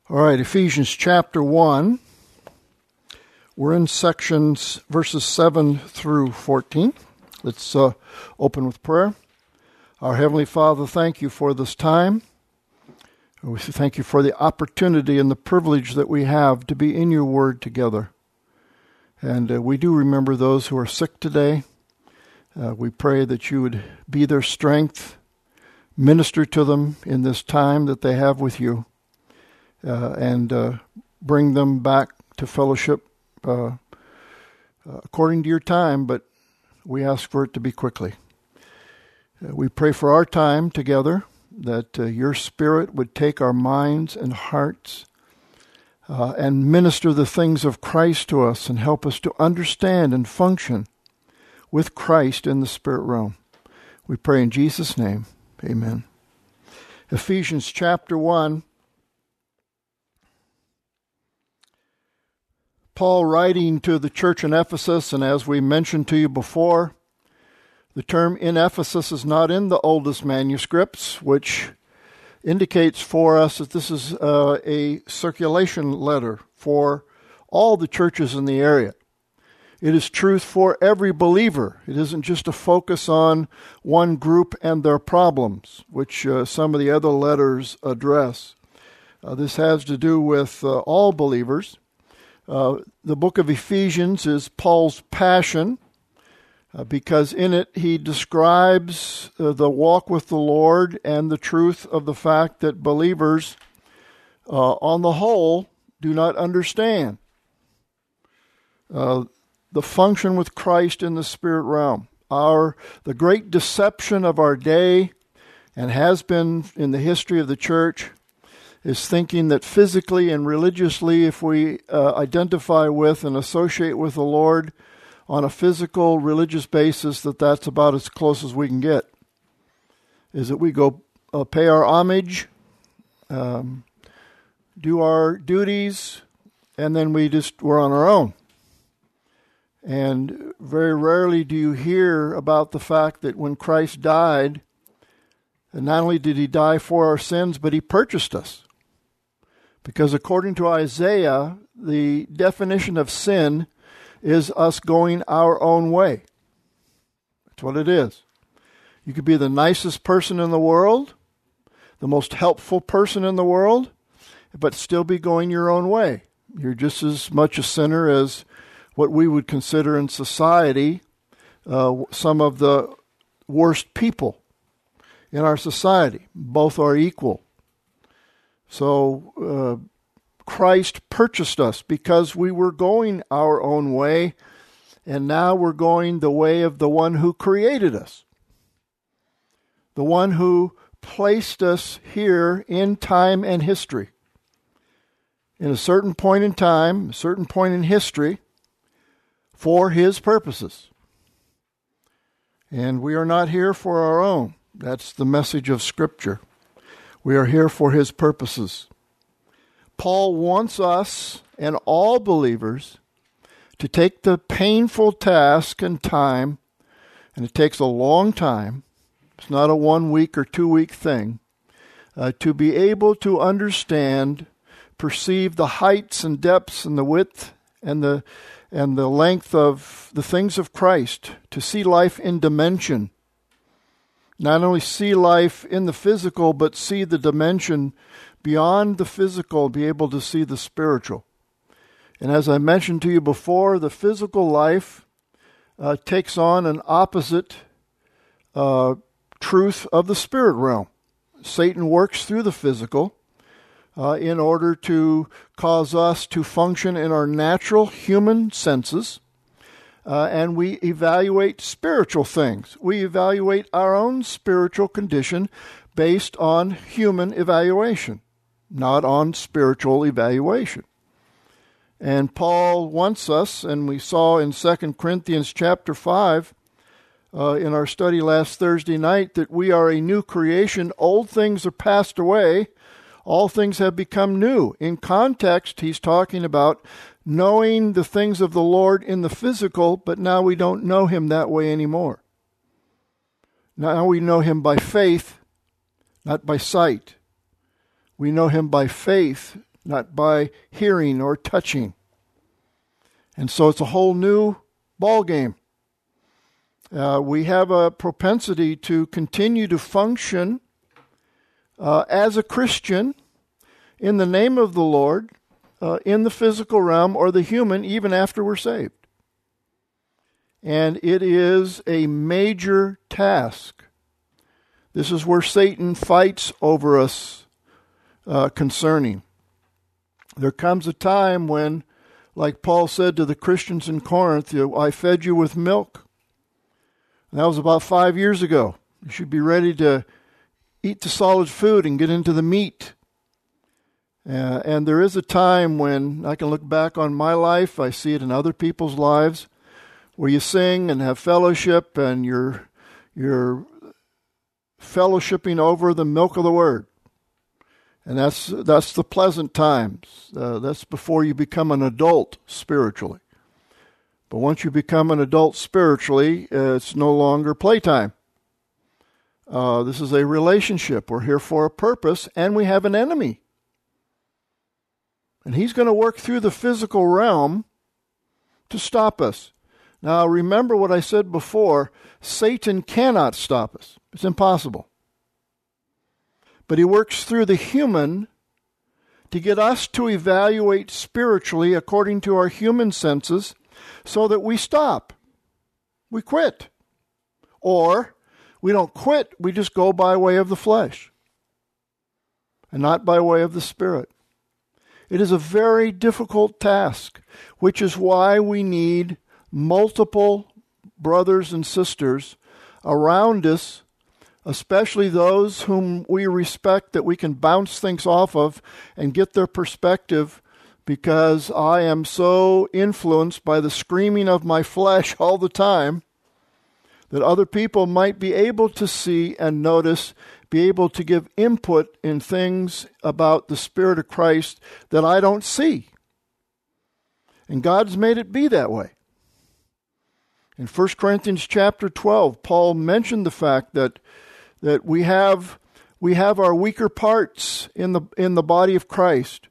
All right, Ephesians chapter 1. We're in sections verses 7 through 14. Let's open with prayer. Our Heavenly Father, thank you for this time. We thank you for the opportunity and the privilege that we have to be in your word together. And we do remember those who are sick today. We pray that you would be their strength, minister to them in this time that they have with you. And bring them back to fellowship according to your time, but we ask for it to be quickly. We pray for our time together, that your Spirit would take our minds and hearts and minister the things of Christ to us and help us to understand and function with Christ in the Spirit realm. We pray in Jesus' name. Amen. Ephesians chapter 1. Paul writing to the church in Ephesus, and as we mentioned to you before, the term in Ephesus is not in the oldest manuscripts, which indicates for us that this is a circulation letter for all the churches in the area. It is truth for every believer. It isn't just a focus on one group and their problems, which some of the other letters address. This has to do with all believers. The book of Ephesians is Paul's passion because in it he describes the walk with the Lord and the truth of the fact that believers on the whole do not understand the function with Christ in the spirit realm. The great deception of our day, and has been in the history of the church, is thinking that physically and religiously, if we identify with and associate with the Lord on a physical, religious basis, that's about as close as we can get. Is that we go pay our homage, do our duties, and then we're on our own. And very rarely do you hear about the fact that when Christ died, and not only did he die for our sins, but he purchased us. Because according to Isaiah, the definition of sin is us going our own way. That's what it is. You could be the nicest person in the world, the most helpful person in the world, but still be going your own way. You're just as much a sinner as what we would consider in society some of the worst people in our society. Both are equal. So Christ purchased us because we were going our own way, and now we're going the way of the one who created us, the one who placed us here in time and history. In a certain point in time, a certain point in history, for his purposes. And we are not here for our own. That's the message of Scripture. We are here for his purposes. Paul wants us and all believers to take the painful task and time, and it takes a long time, it's not a 1 week or 2 week thing, to be able to understand, perceive the heights and depths and the width and the length of the things of Christ, to see life in dimension. Not only see life in the physical, but see the dimension beyond the physical, be able to see the spiritual. And as I mentioned to you before, the physical life takes on an opposite truth of the spirit realm. Satan works through the physical in order to cause us to function in our natural human senses. And we evaluate spiritual things. We evaluate our own spiritual condition based on human evaluation, not on spiritual evaluation. And Paul wants us, and we saw in 2 Corinthians chapter 5, in our study last Thursday night, that we are a new creation. Old things are passed away. All things have become new. In context, he's talking about knowing the things of the Lord in the physical, but now we don't know him that way anymore. Now we know him by faith, not by sight. We know him by faith not by hearing or touching. And so it's a whole new ball game. We have a propensity to continue to function as a Christian in the name of the Lord in the physical realm or the human even after we're saved. And it is a major task. This is where Satan fights over us concerning. There comes a time when, like Paul said to the Christians in Corinth, I fed you with milk. And that was about 5 years ago. You should be ready to eat the solid food and get into the meat. And there is a time when I can look back on my life, I see it in other people's lives, where you sing and have fellowship and you're fellowshipping over the milk of the Word. And that's the pleasant times. That's before you become an adult spiritually. But once you become an adult spiritually, it's no longer playtime. This is a relationship. We're here for a purpose, and we have an enemy. And he's going to work through the physical realm to stop us. Now, remember what I said before. Satan cannot stop us. It's impossible. But he works through the human to get us to evaluate spiritually according to our human senses so that we stop. We quit. Or we don't quit, we just go by way of the flesh and not by way of the Spirit. It is a very difficult task, which is why we need multiple brothers and sisters around us, especially those whom we respect, that we can bounce things off of and get their perspective, because I am so influenced by the screaming of my flesh all the time that other people might be able to see and notice, be able to give input in things about the Spirit of Christ that I don't see. And God's made it be that way. In 1 Corinthians chapter 12, Paul mentioned the fact that we have our weaker parts in the body of Christ.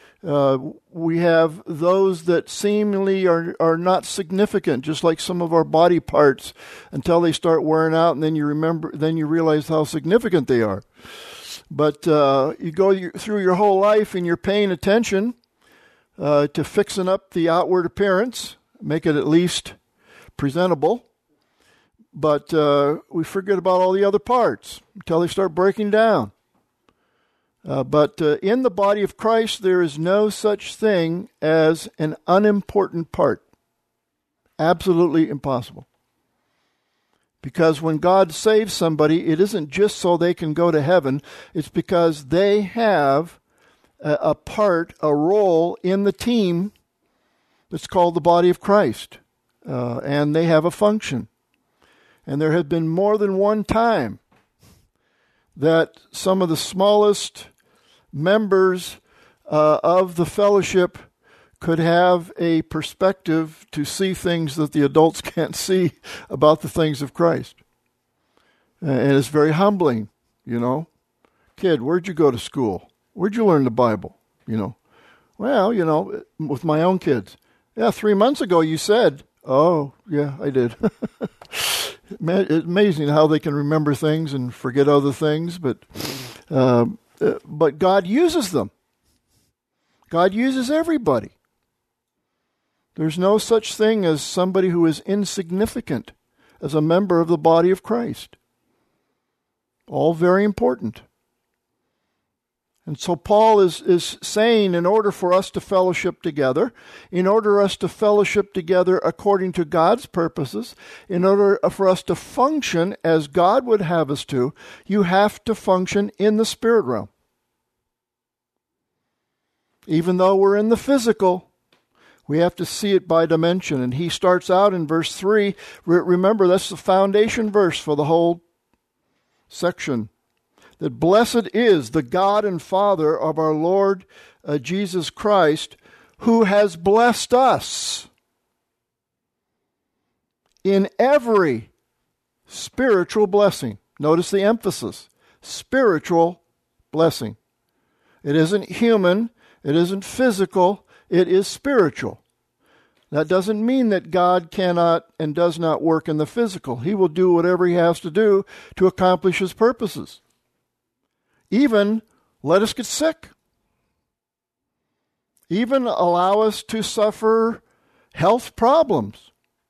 We have those that seemingly are not significant, just like some of our body parts, until they start wearing out, and then you realize how significant they are. But you go through your whole life and you're paying attention to fixing up the outward appearance, make it at least presentable. But we forget about all the other parts until they start breaking down. But in the body of Christ, there is no such thing as an unimportant part. Absolutely impossible. Because when God saves somebody, it isn't just so they can go to heaven. It's because they have a part, a role in the team that's called the body of Christ. And they have a function. And there have been more than one time that some of the smallest members of the fellowship could have a perspective to see things that the adults can't see about the things of Christ. And it's very humbling, you know. Kid, where'd you go to school? Where'd you learn the Bible? You know. Well, you know, with my own kids. Yeah, 3 months ago you said, oh, yeah, I did. It's amazing how they can remember things and forget other things, but God uses them. God uses everybody. There's no such thing as somebody who is insignificant as a member of the body of Christ. All very important. And so Paul is saying, in order for us to fellowship together, in order for us to fellowship together according to God's purposes, in order for us to function as God would have us to, you have to function in the spirit realm. Even though we're in the physical, we have to see it by dimension. And he starts out in verse 3. Remember, that's the foundation verse for the whole section. That blessed is the God and Father of our Lord Jesus Christ, who has blessed us in every spiritual blessing. Notice the emphasis. Spiritual blessing. It isn't human. It isn't physical, it is spiritual. That doesn't mean that God cannot and does not work in the physical. He will do whatever he has to do to accomplish his purposes. Even let us get sick. Even allow us to suffer health problems.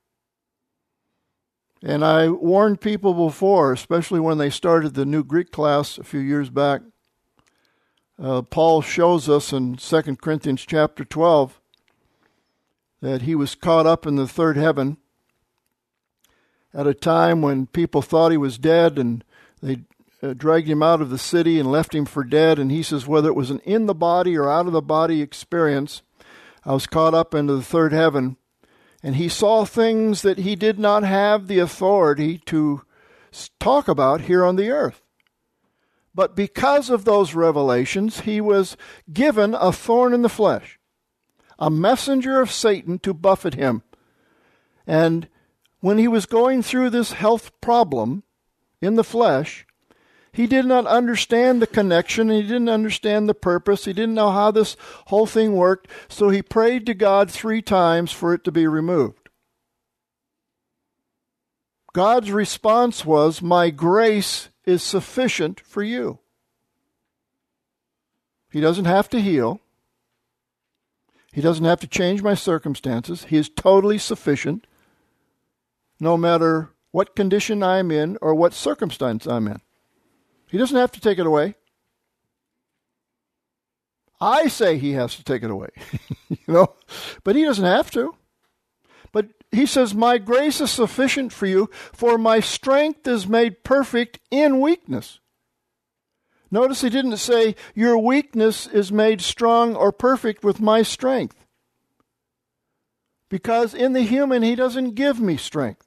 And I warned people before, especially when they started the new Greek class a few years back. Paul shows us in 2 Corinthians chapter 12 that he was caught up in the third heaven at a time when people thought he was dead, and they dragged him out of the city and left him for dead. And he says, whether it was an in the body or out of the body experience, I was caught up into the third heaven. And he saw things that he did not have the authority to talk about here on the earth. But because of those revelations, he was given a thorn in the flesh, a messenger of Satan to buffet him. And when he was going through this health problem in the flesh, he did not understand the connection. He didn't understand the purpose. He didn't know how this whole thing worked. So he prayed to God 3 times for it to be removed. God's response was, my grace is sufficient for you. He doesn't have to heal. He doesn't have to change my circumstances. He is totally sufficient, no matter what condition I'm in or what circumstance I'm in. He doesn't have to take it away. I say he has to take it away, but he doesn't have to. But he says, my grace is sufficient for you, for my strength is made perfect in weakness. Notice he didn't say, your weakness is made strong or perfect with my strength. Because in the human, he doesn't give me strength.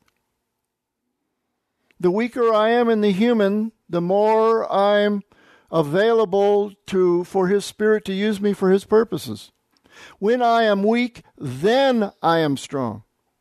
The weaker I am in the human, the more I'm available for his Spirit to use me for his purposes. When I am weak, then I am strong.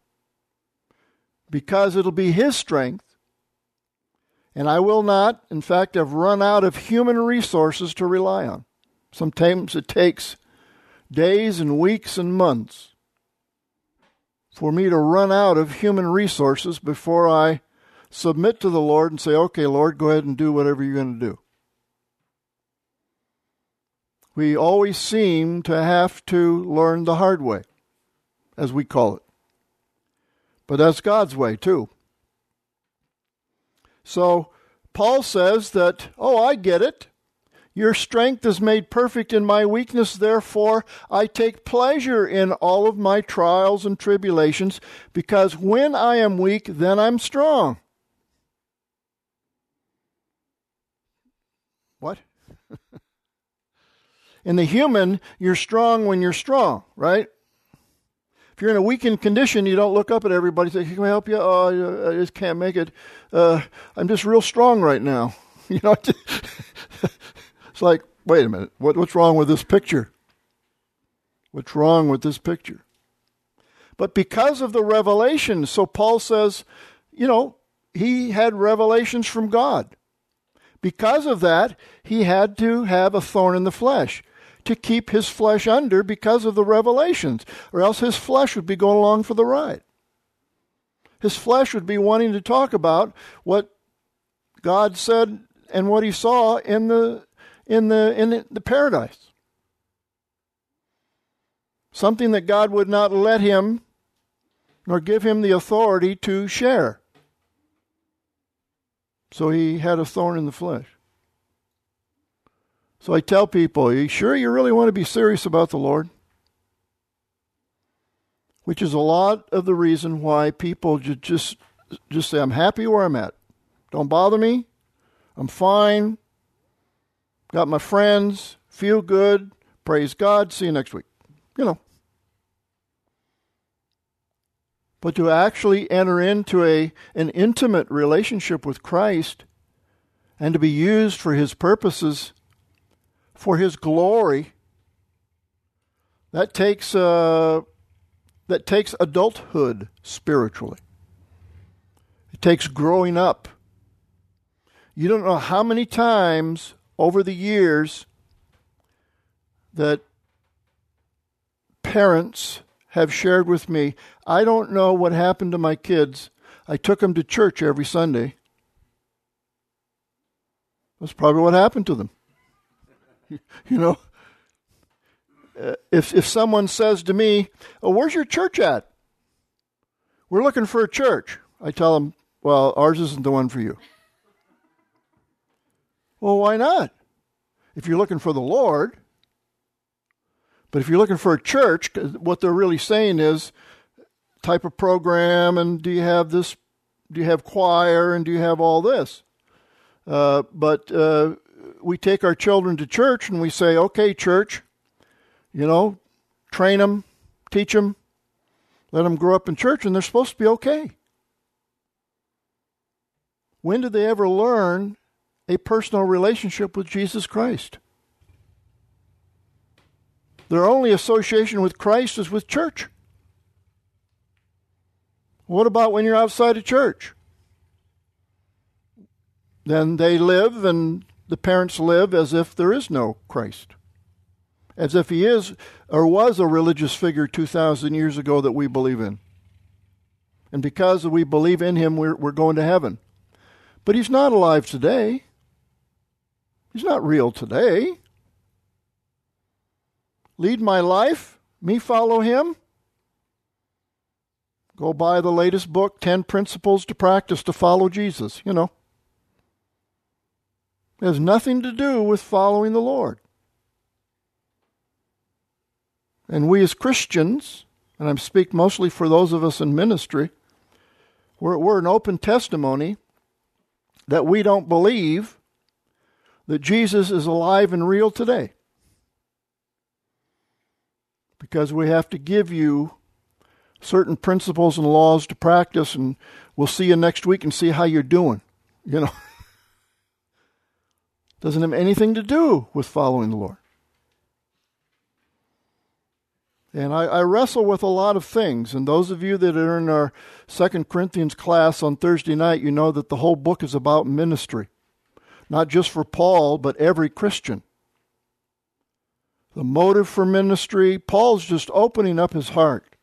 Because it'll be his strength. And I will not, in fact, have run out of human resources to rely on. Sometimes it takes days and weeks and months for me to run out of human resources before I submit to the Lord and say, okay, Lord, go ahead and do whatever you're going to do. We always seem to have to learn the hard way, as we call it. But that's God's way, too. So, Paul says that, I get it. Your strength is made perfect in my weakness, therefore I take pleasure in all of my trials and tribulations, because when I am weak, then I'm strong. What? In the human, you're strong when you're strong, right? If you're in a weakened condition, you don't look up at everybody and say, can I help you? Oh, I just can't make it. I'm just real strong right now. It's like, wait a minute. What's wrong with this picture? What's wrong with this picture? But because of the revelation, so Paul says, he had revelations from God. Because of that, he had to have a thorn in the flesh to keep his flesh under because of the revelations, or else his flesh would be going along for the ride. His flesh would be wanting to talk about what God said and what he saw in the paradise. Something that God would not let him nor give him the authority to share. So he had a thorn in the flesh. So I tell people, are you sure you really want to be serious about the Lord? Which is a lot of the reason why people just say, I'm happy where I'm at. Don't bother me. I'm fine. Got my friends. Feel good. Praise God. See you next week. But to actually enter into an intimate relationship with Christ and to be used for his purposes, for his glory, that takes adulthood spiritually. It takes growing up. You don't know how many times over the years that parents have shared with me, I don't know what happened to my kids. I took them to church every Sunday. That's probably what happened to them. You know, if someone says to me, oh, where's your church at? We're looking for a church. I tell them, well, ours isn't the one for you. Well, why not? If you're looking for the Lord. But if you're looking for a church, what they're really saying is type of program, and do you have this, do you have choir, and do you have all this? But we take our children to church and we say, okay, church, you know, train them, teach them, let them grow up in church, and they're supposed to be okay. When did they ever learn a personal relationship with Jesus Christ? Their only association with Christ is with church. What about when you're outside of church? Then they live, and the parents live as if there is no Christ. As if he is or was a religious figure 2,000 years ago that we believe in. And because we believe in him, we're going to heaven. But he's not alive today. He's not real today. Lead my life, me follow him. Go buy the latest book, 10 Principles to Practice to Follow Jesus, you know. It has nothing to do with following the Lord. And we as Christians, and I speak mostly for those of us in ministry, we're an open testimony that we don't believe that Jesus is alive and real today. Because we have to give you certain principles and laws to practice, and we'll see you next week and see how you're doing. You know, doesn't have anything to do with following the Lord. And I wrestle with a lot of things, and those of you that are in our 2 Corinthians class on Thursday night, you know that the whole book is about ministry. Not just for Paul, but every Christian. The motive for ministry, Paul's just opening up his heart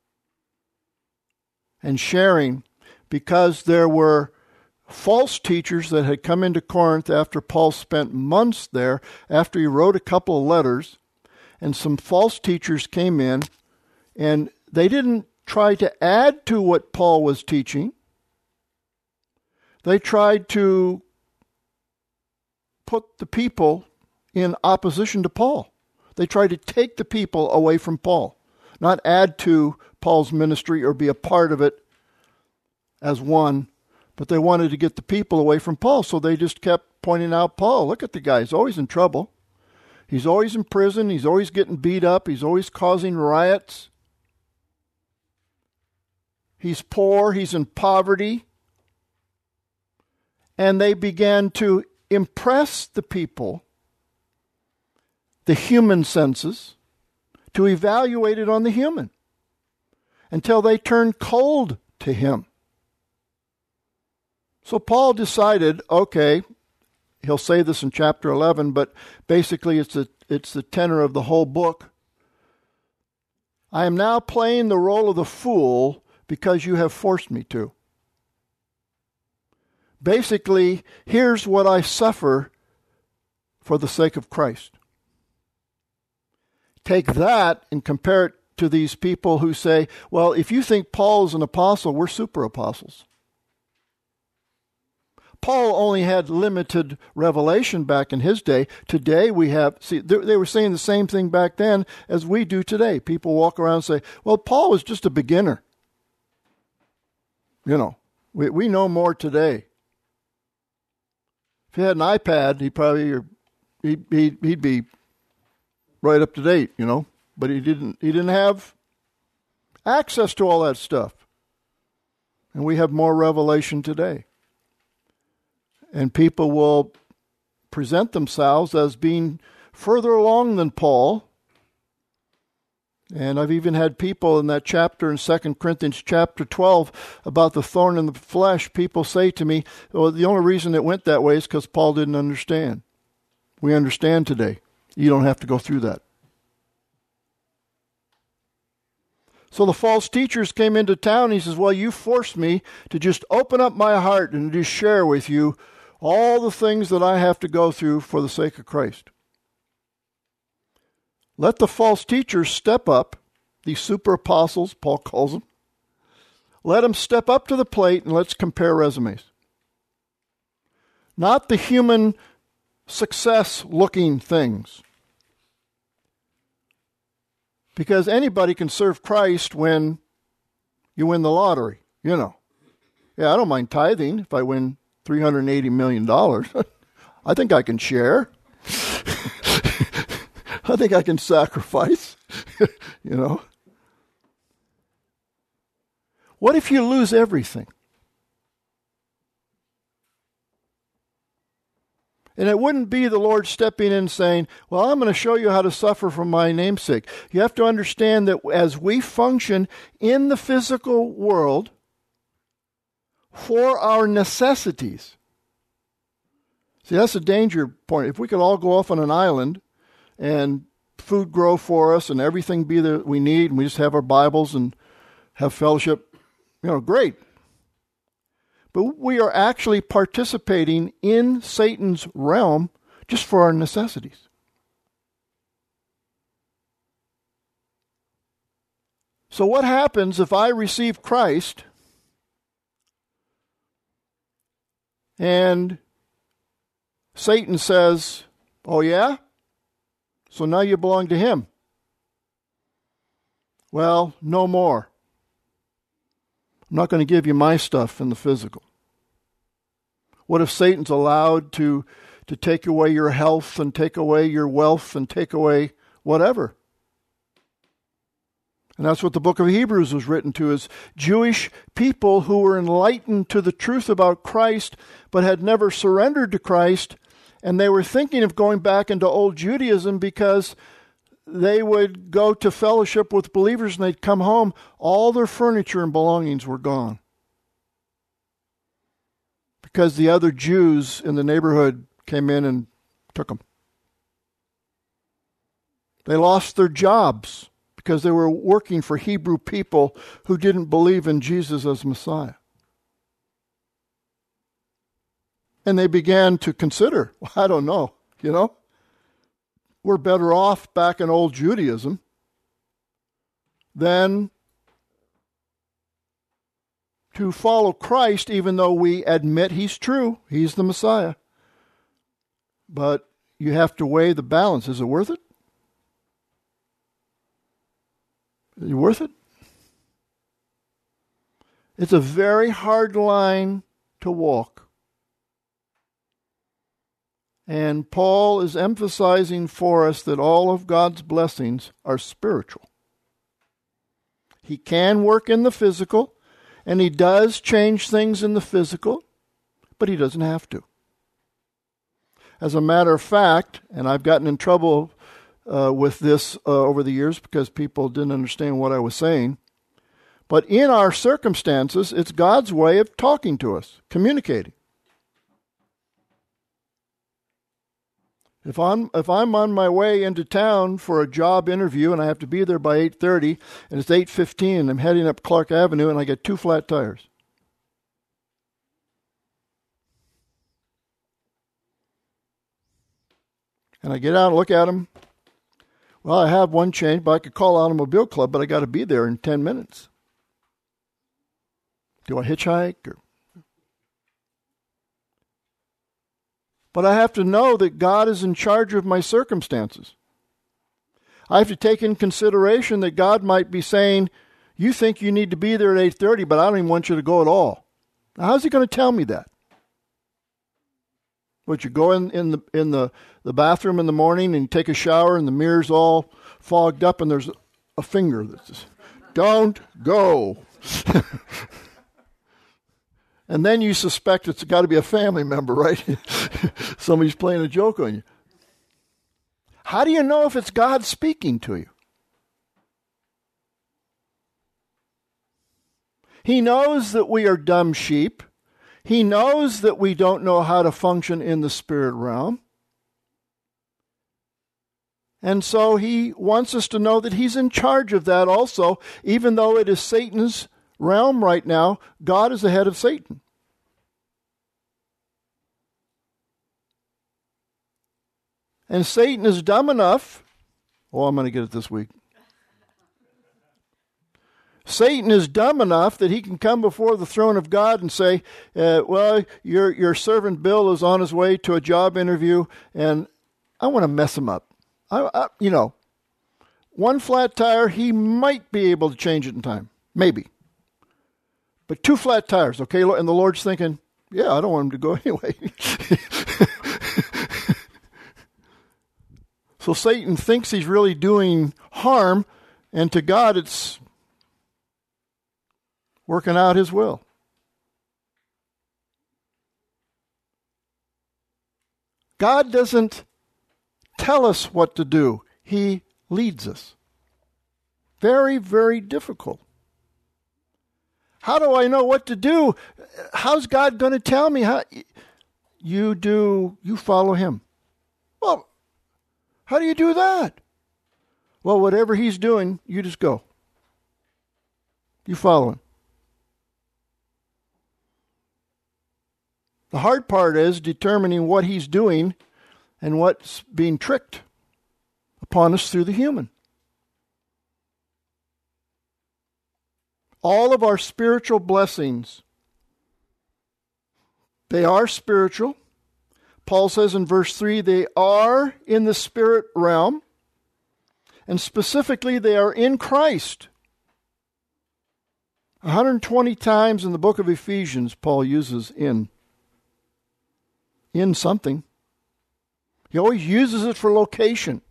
and sharing, because there were false teachers that had come into Corinth after Paul spent months there, after he wrote a couple of letters, and some false teachers came in, and they didn't try to add to what Paul was teaching. They tried to put the people in opposition to Paul. They tried to take the people away from Paul, not add to Paul's ministry or be a part of it as one, but they wanted to get the people away from Paul, so they just kept pointing out Paul. Look at the guy, he's always in trouble. He's always in prison, he's always getting beat up, he's always causing riots. He's poor, he's in poverty. And they began to impress the people, the human senses, to evaluate it on the human until they turned cold to him. So Paul decided, okay, he'll say this in chapter 11, but basically it's the tenor of the whole book. I am now playing the role of the fool because you have forced me to. Basically, here's what I suffer for the sake of Christ. Take that and compare it to these people who say, well, if you think Paul is an apostle, we're super apostles. Paul only had limited revelation back in his day. Today we have, they were saying the same thing back then as we do today. People walk around and say, well, Paul was just a beginner. You know, we know more today. If he had an iPad, he'd be right up to date, you know. But he didn't have access to all that stuff. And we have more revelation today. And people will present themselves as being further along than Paul. And I've even had people in that chapter in 2 Corinthians chapter 12 about the thorn in the flesh, people say to me, well, the only reason it went that way is because Paul didn't understand. We understand today. You don't have to go through that. So the false teachers came into town. He says, well, you forced me to just open up my heart and just share with you all the things that I have to go through for the sake of Christ. Let the false teachers step up, these super apostles, Paul calls them. Let them step up to the plate and let's compare resumes. Not the human success-looking things. Because anybody can serve Christ when you win the lottery, you know. Yeah, I don't mind tithing if I win $380 million. I think I can share. I think I can sacrifice, you know. What if you lose everything? And it wouldn't be the Lord stepping in saying, well, I'm going to show you how to suffer for my name's sake. You have to understand that as we function in the physical world for our necessities. See, that's a danger point. If we could all go off on an island and food grow for us and everything be that we need, and we just have our Bibles and have fellowship, great. But we are actually participating in Satan's realm just for our necessities. So what happens if I receive Christ and Satan says, oh yeah? So now you belong to him. Well, no more. I'm not going to give you my stuff in the physical. What if Satan's allowed to take away your health and take away your wealth and take away whatever? And that's what the book of Hebrews was written to, is Jewish people who were enlightened to the truth about Christ but had never surrendered to Christ, and they were thinking of going back into old Judaism because they would go to fellowship with believers and they'd come home. All their furniture and belongings were gone. Because the other Jews in the neighborhood came in and took them. They lost their jobs because they were working for Hebrew people who didn't believe in Jesus as Messiah. And they began to consider, I don't know, we're better off back in old Judaism than to follow Christ, even though we admit he's true, he's the Messiah. But you have to weigh the balance. Is it worth it? Is it worth it? It's a very hard line to walk. And Paul is emphasizing for us that all of God's blessings are spiritual. He can work in the physical, and he does change things in the physical, but he doesn't have to. As a matter of fact, and I've gotten in trouble with this over the years because people didn't understand what I was saying, but in our circumstances, it's God's way of talking to us, communicating. If I'm on my way into town for a job interview and I have to be there by 8:30 and it's 8:15 and I'm heading up Clark Avenue and I get 2 flat tires. And I get out and look at them. Well, I have one change, but I could call Automobile Club, but I got to be there in 10 minutes. Do I hitchhike? But I have to know that God is in charge of my circumstances. I have to take in consideration that God might be saying, you think you need to be there at 8:30, but I don't even want you to go at all. Now, how's he going to tell me that? But you go in the bathroom in the morning and you take a shower and the mirror's all fogged up and there's a finger that says, don't go. And then you suspect it's got to be a family member, right? Somebody's playing a joke on you. How do you know if it's God speaking to you? He knows that we are dumb sheep. He knows that we don't know how to function in the spirit realm. And so he wants us to know that he's in charge of that also. Even though it is Satan's realm right now, God is the head of Satan. And Satan is dumb enough. Oh, I'm going to get it this week. Satan is dumb enough that he can come before the throne of God and say, well, your servant Bill is on his way to a job interview, and I want to mess him up. One flat tire, he might be able to change it in time. Maybe. But 2 flat tires, okay? And the Lord's thinking, yeah, I don't want him to go anyway. So Satan thinks he's really doing harm, and to God it's working out his will. God doesn't tell us what to do. He leads us. Very, very difficult. How do I know what to do? How's God going to tell me? You follow him. Well, how do you do that? Well, whatever he's doing, you just go. You follow him. The hard part is determining what he's doing and what's being tricked upon us through the human. All of our spiritual blessings, they are spiritual. Paul says in verse 3, they are in the spirit realm, and specifically they are in Christ. 120 times in the book of Ephesians, Paul uses in something. He always uses it for location.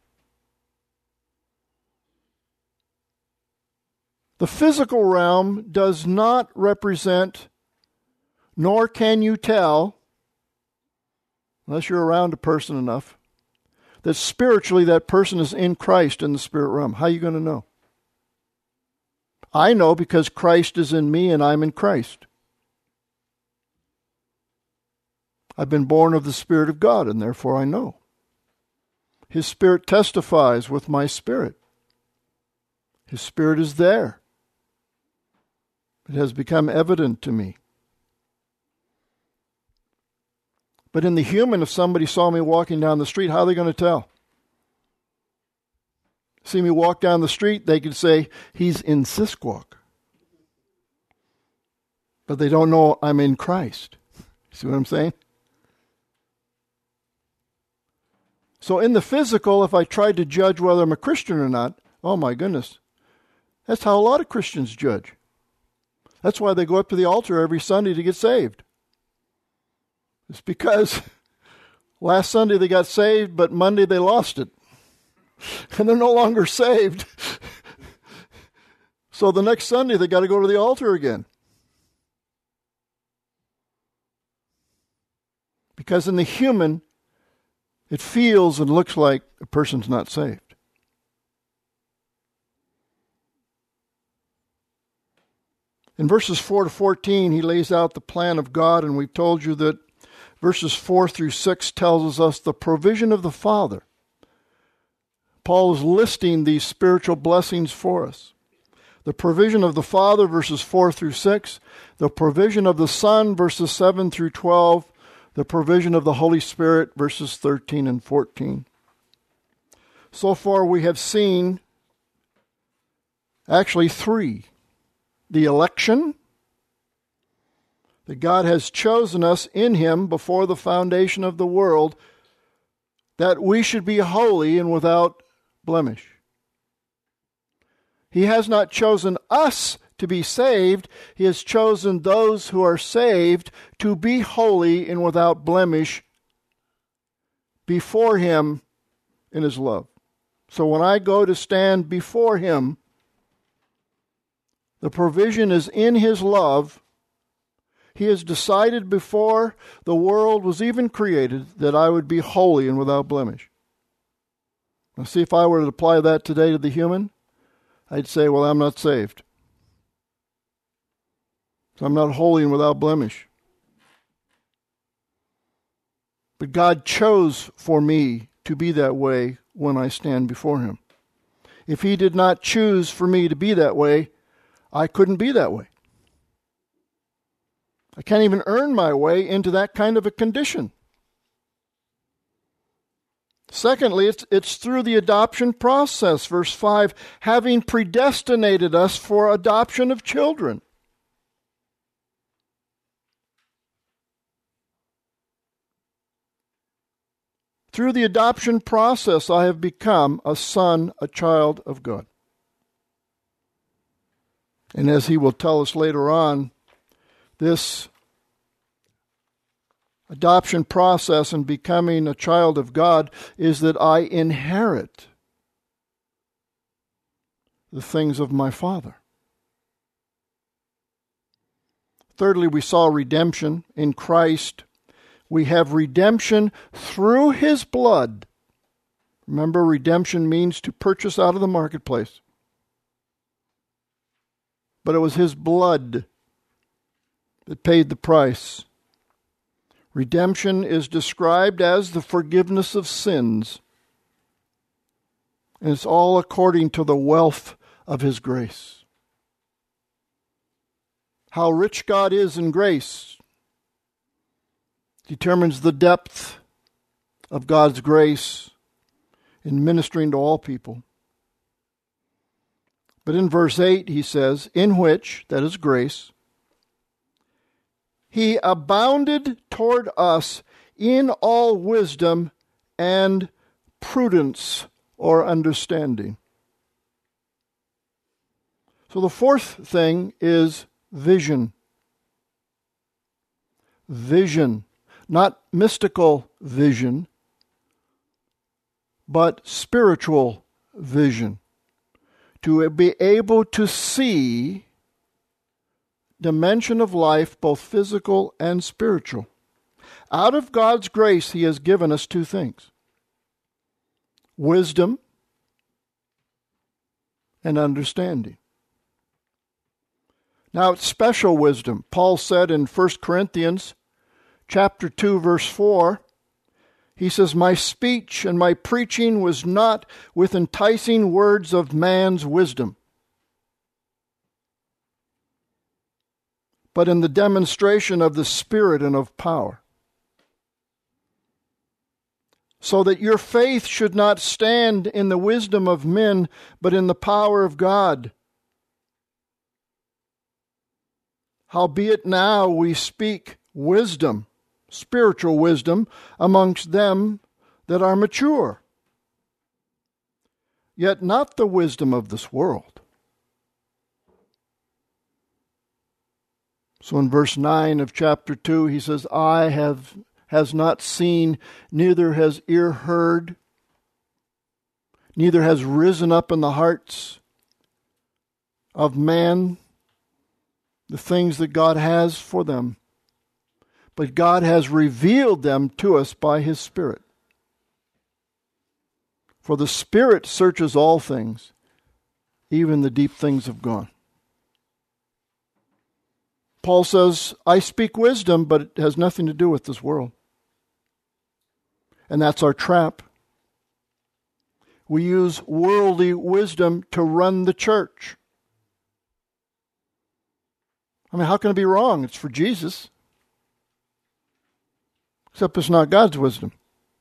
The physical realm does not represent, nor can you tell, unless you're around a person enough, that spiritually that person is in Christ in the spirit realm. How are you going to know? I know because Christ is in me and I'm in Christ. I've been born of the Spirit of God, and therefore I know. His Spirit testifies with my spirit. His Spirit is there. It has become evident to me. But in the human, if somebody saw me walking down the street, how are they going to tell? See me walk down the street, they could say, he's in Sisquoc. But they don't know I'm in Christ. See what I'm saying? So in the physical, if I tried to judge whether I'm a Christian or not, oh my goodness, that's how a lot of Christians judge. That's why they go up to the altar every Sunday to get saved. It's because last Sunday they got saved, but Monday they lost it. And they're no longer saved. So the next Sunday they got to go to the altar again. Because in the human, it feels and looks like a person's not saved. In verses 4 to 14, he lays out the plan of God, and we've told you that verses 4 through 6 tells us the provision of the Father. Paul is listing these spiritual blessings for us. The provision of the Father, verses 4 through 6. The provision of the Son, verses 7 through 12. The provision of the Holy Spirit, verses 13 and 14. So far we have seen actually 3. The election, that God has chosen us in him before the foundation of the world, that we should be holy and without blemish. He has not chosen us to be saved. He has chosen those who are saved to be holy and without blemish before him in his love. So when I go to stand before him, the provision is in his love. He has decided before the world was even created that I would be holy and without blemish. Now see, if I were to apply that today to the human, I'd say, well, I'm not saved. So I'm not holy and without blemish. But God chose for me to be that way when I stand before him. If he did not choose for me to be that way, I couldn't be that way. I can't even earn my way into that kind of a condition. Secondly, it's through the adoption process. Verse 5, having predestinated us for adoption of children. Through the adoption process, I have become a son, a child of God. And as he will tell us later on, this adoption process and becoming a child of God is that I inherit the things of my Father. Thirdly, we saw redemption in Christ. We have redemption through his blood. Remember, redemption means to purchase out of the marketplace. But it was his blood that paid the price. Redemption is described as the forgiveness of sins. And it's all according to the wealth of his grace. How rich God is in grace determines the depth of God's grace in ministering to all people. But in verse 8 he says, in which, that is grace, he abounded toward us in all wisdom and prudence or understanding. So the fourth thing is vision. Vision. Not mystical vision, but spiritual vision. To be able to see dimension of life, both physical and spiritual. Out of God's grace, he has given us two things: wisdom and understanding. Now, it's special wisdom. Paul said in 1 Corinthians chapter 2, verse 4, he says, my speech and my preaching was not with enticing words of man's wisdom, but in the demonstration of the Spirit and of power, so that your faith should not stand in the wisdom of men, but in the power of God. Howbeit now we speak wisdom, spiritual wisdom, amongst them that are mature, yet not the wisdom of this world. So in verse 9 of chapter 2, he says, has not seen, neither has ear heard, neither has risen up in the hearts of man the things that God has for them. But God has revealed them to us by his Spirit. For the Spirit searches all things, even the deep things of God. Paul says, I speak wisdom, but it has nothing to do with this world. And that's our trap. We use worldly wisdom to run the church. I mean, how can it be wrong? It's for Jesus. Except it's not God's wisdom.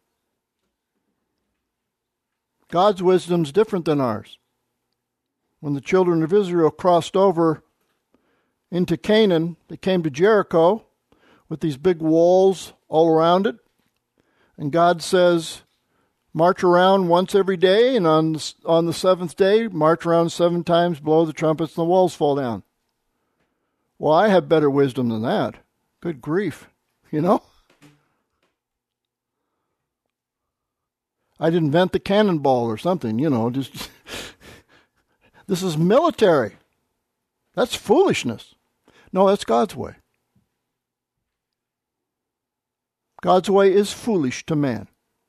God's wisdom is different than ours. When the children of Israel crossed over into Canaan, they came to Jericho with these big walls all around it. And God says, march around once every day, and on the seventh day, march around 7 times, blow the trumpets, and the walls fall down. Well, I have better wisdom than that. Good grief, you know? I'd invent the cannonball or something, you know. Just this is military. That's foolishness. No, that's God's way. God's way is foolish to man.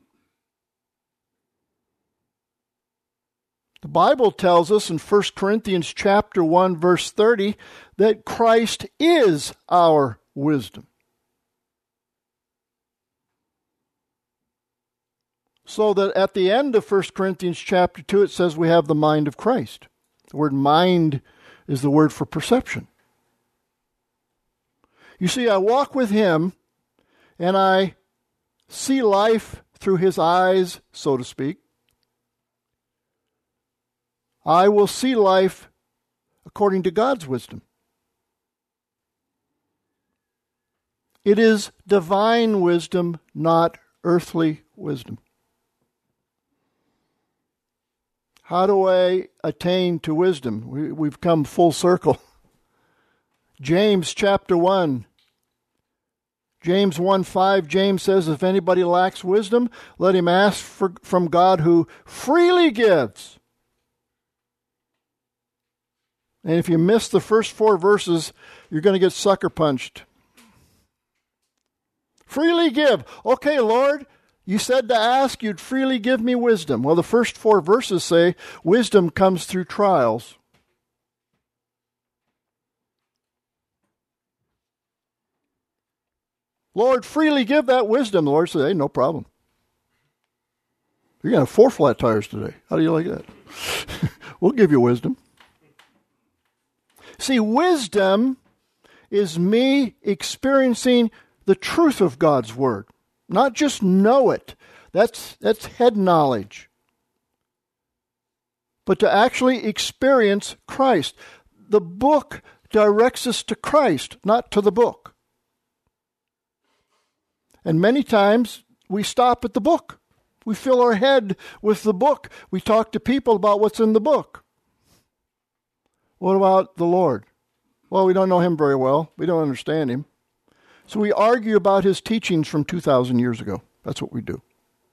The Bible tells us in 1 Corinthians chapter 1, verse 30, that Christ is our wisdom. So that at the end of 1 Corinthians chapter 2, it says we have the mind of Christ. The word mind is the word for perception. You see, I walk with Him and I see life through His eyes, so to speak. I will see life according to God's wisdom. It is divine wisdom, not earthly wisdom. How do I attain to wisdom? We've come full circle. James chapter 1. James 1:5, James says, if anybody lacks wisdom, let him ask from God who freely gives. And if you miss the first 4 verses, you're going to get sucker punched. Freely give. Okay, Lord, you said to ask, you'd freely give me wisdom. Well, the first 4 verses say wisdom comes through trials. Lord, freely give that wisdom. The Lord said, hey, no problem. You're going to have 4 flat tires today. How do you like that? We'll give you wisdom. See, wisdom is me experiencing the truth of God's Word. Not just know it. That's head knowledge. But to actually experience Christ. The book directs us to Christ, not to the book. And many times we stop at the book. We fill our head with the book. We talk to people about what's in the book. What about the Lord? Well, we don't know Him very well. We don't understand Him. So we argue about His teachings from 2,000 years ago. That's what we do.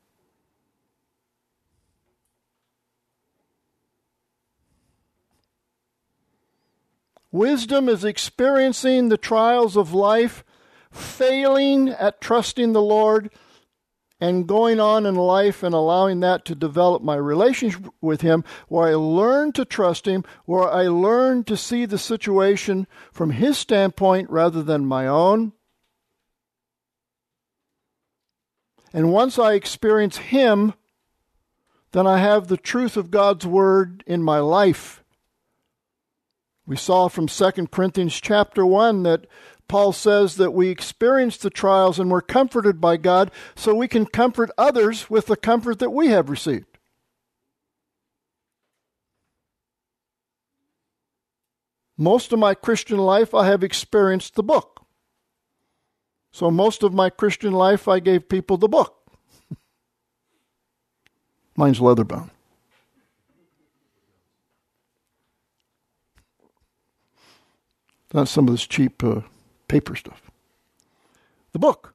Wisdom is experiencing the trials of life, failing at trusting the Lord, and going on in life and allowing that to develop my relationship with Him, where I learn to trust Him, where I learn to see the situation from His standpoint rather than my own. And once I experience Him, then I have the truth of God's Word in my life. We saw from 2 Corinthians chapter 1 that Paul says that we experience the trials and we're comforted by God so we can comfort others with the comfort that we have received. Most of my Christian life I have experienced the book. So most of my Christian life I gave people the book. Mine's leather-bound. Not some of this cheap paper stuff. The book.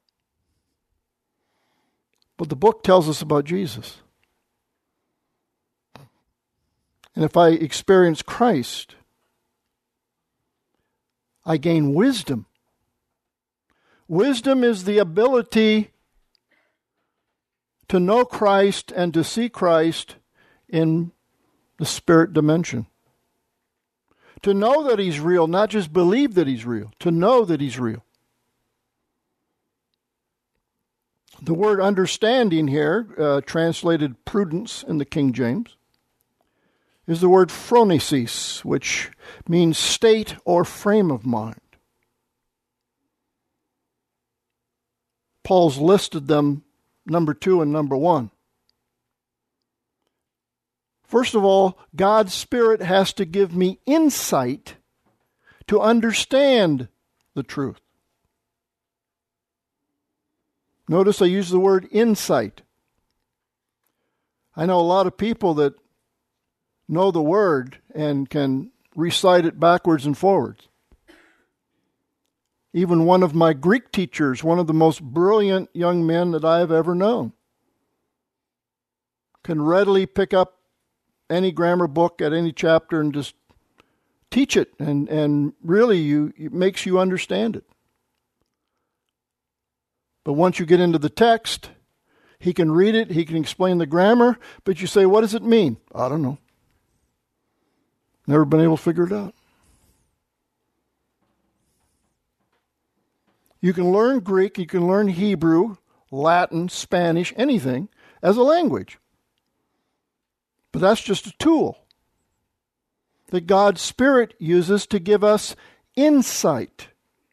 But the book tells us about Jesus. And if I experience Christ, I gain wisdom. Wisdom is the ability to know Christ and to see Christ in the spirit dimension. To know that He's real, not just believe that He's real. To know that He's real. The word understanding here, translated prudence in the King James, is the word phronesis, which means state or frame of mind. Paul's listed them, number 2 and number 1. First of all, God's Spirit has to give me insight to understand the truth. Notice I use the word insight. I know a lot of people that know the Word and can recite it backwards and forwards. Even one of my Greek teachers, one of the most brilliant young men that I have ever known, can readily pick up any grammar book at any chapter and just teach it, and really it makes you understand it. But once you get into the text, he can read it, he can explain the grammar, but you say, what does it mean? I don't know. Never been able to figure it out. You can learn Greek, you can learn Hebrew, Latin, Spanish, anything, as a language. But that's just a tool that God's Spirit uses to give us insight.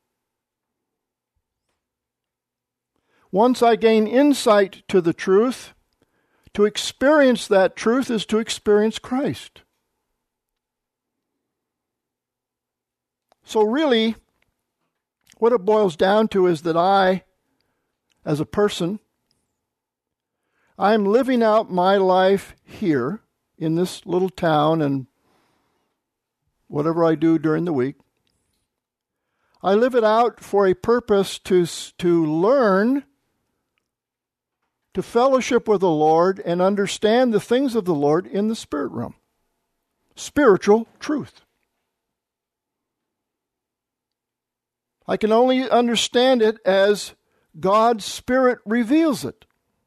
Once I gain insight to the truth, to experience that truth is to experience Christ. So really, what it boils down to is that I, as a person, I'm living out my life here in this little town and whatever I do during the week. I live it out for a purpose to learn, to fellowship with the Lord and understand the things of the Lord in the spirit realm. Spiritual truth. I can only understand it as God's Spirit reveals it.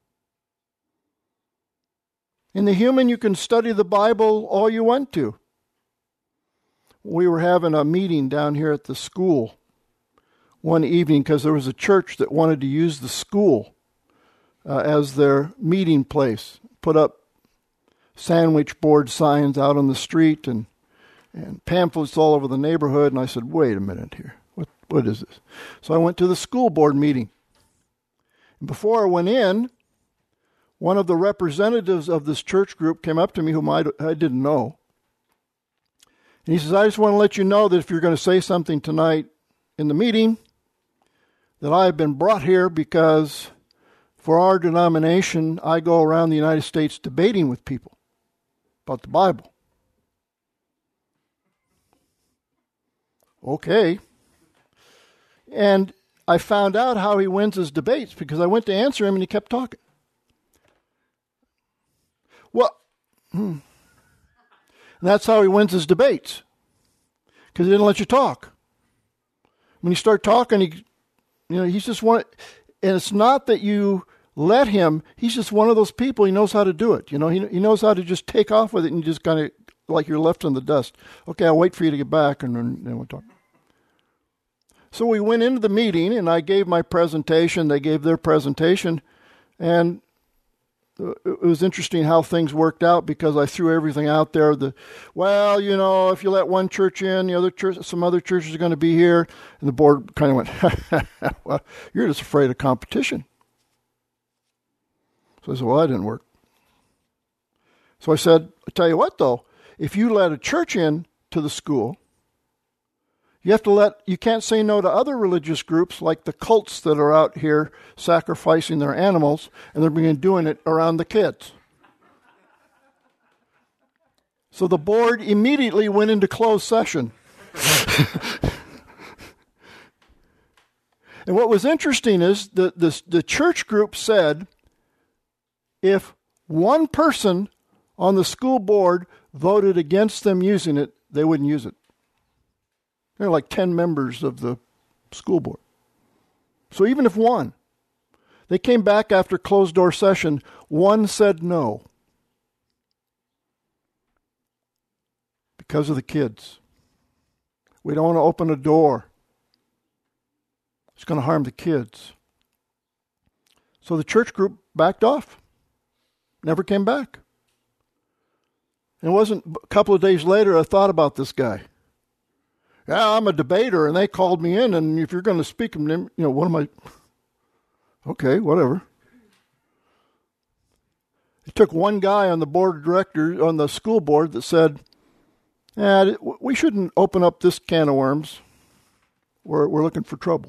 In the human, you can study the Bible all you want to. We were having a meeting down here at the school one evening because there was a church that wanted to use the school as their meeting place. Put up sandwich board signs out on the street and pamphlets all over the neighborhood. And I said, wait a minute here. What is this? So I went to the school board meeting. And before I went in, one of the representatives of this church group came up to me whom I didn't know. And he says, I just want to let you know that if you're going to say something tonight in the meeting, that I have been brought here because for our denomination, I go around the United States debating with people about the Bible. Okay. And I found out how he wins his debates because I went to answer him and he kept talking. Well, and that's how he wins his debates, because he didn't let you talk. When you start talking, he's just one. And it's not that you let him. He's just one of those people. He knows how to do it. He knows how to just take off with it, and you just kind of like you're left in the dust. Okay, I'll wait for you to get back, and then we'll talk. So we went into the meeting, and I gave my presentation. They gave their presentation, and it was interesting how things worked out because I threw everything out there. If you let one church in, some other churches are going to be here. And the board kind of went, well, you're just afraid of competition. So I said, well, that didn't work. So I said, I tell you what, though, if you let a church in to the school, you can't say no to other religious groups like the cults that are out here sacrificing their animals, and they're doing it around the kids. So the board immediately went into closed session. And what was interesting is the church group said if one person on the school board voted against them using it, they wouldn't use it. There are like 10 members of the school board. So even if one, they came back after closed door session, one said no. Because of the kids. We don't want to open a door. It's going to harm the kids. So the church group backed off. Never came back. And it wasn't a couple of days later I thought about this guy. Yeah, I'm a debater, and they called me in, and if you're going to speak, what am I? Okay, whatever. It took one guy on the board of directors, on the school board, that said, we shouldn't open up this can of worms. We're looking for trouble.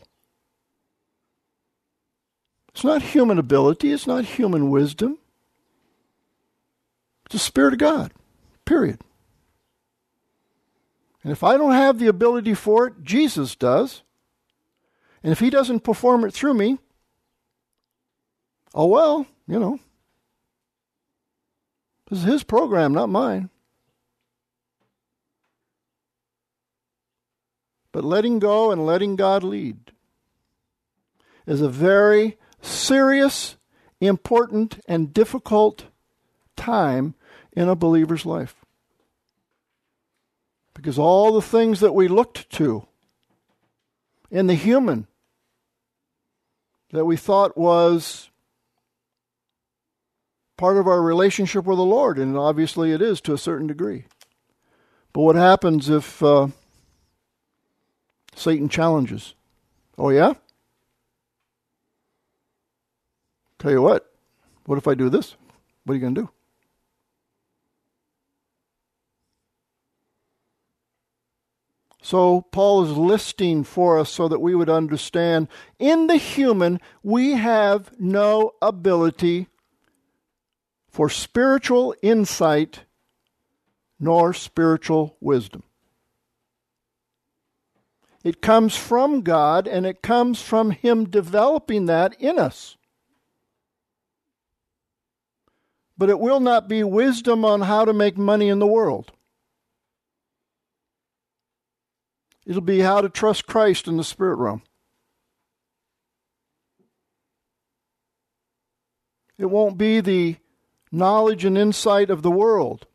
It's not human ability. It's not human wisdom. It's the Spirit of God, period. And if I don't have the ability for it, Jesus does. And if he doesn't perform it through me, this is his program, not mine. But letting go and letting God lead is a very serious, important, and difficult time in a believer's life. Because all the things that we looked to in the human that we thought was part of our relationship with the Lord, and obviously it is to a certain degree. But what happens if Satan challenges? Oh yeah? Tell you what if I do this? What are you going to do? So Paul is listing for us so that we would understand, in the human, we have no ability for spiritual insight nor spiritual wisdom. It comes from God, and it comes from Him developing that in us. But it will not be wisdom on how to make money in the world. It'll be how to trust Christ in the spirit realm. It won't be the knowledge and insight of the world.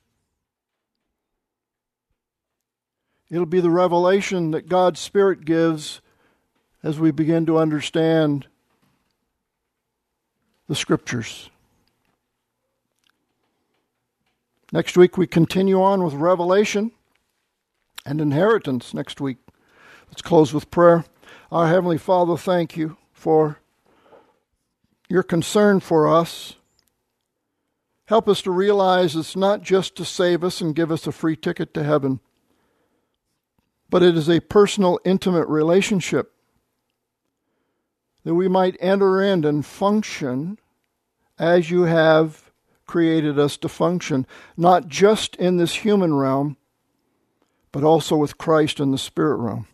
It'll be the revelation that God's Spirit gives as we begin to understand the Scriptures. Next week we continue on with Revelation and inheritance next week. Let's close with prayer. Our Heavenly Father, thank you for your concern for us. Help us to realize it's not just to save us and give us a free ticket to heaven, but it is a personal, intimate relationship that we might enter in and function as you have created us to function, not just in this human realm, but also with Christ in the spirit realm.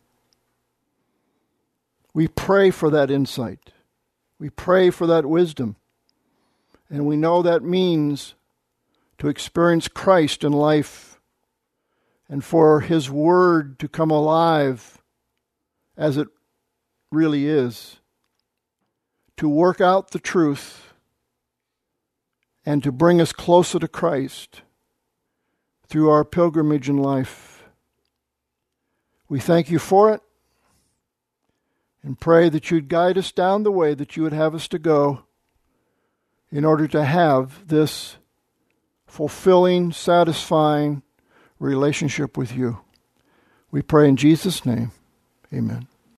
We pray for that insight. We pray for that wisdom. And we know that means to experience Christ in life and for His Word to come alive as it really is, to work out the truth and to bring us closer to Christ through our pilgrimage in life. We thank you for it and pray that you'd guide us down the way that you would have us to go in order to have this fulfilling, satisfying relationship with you. We pray in Jesus' name. Amen.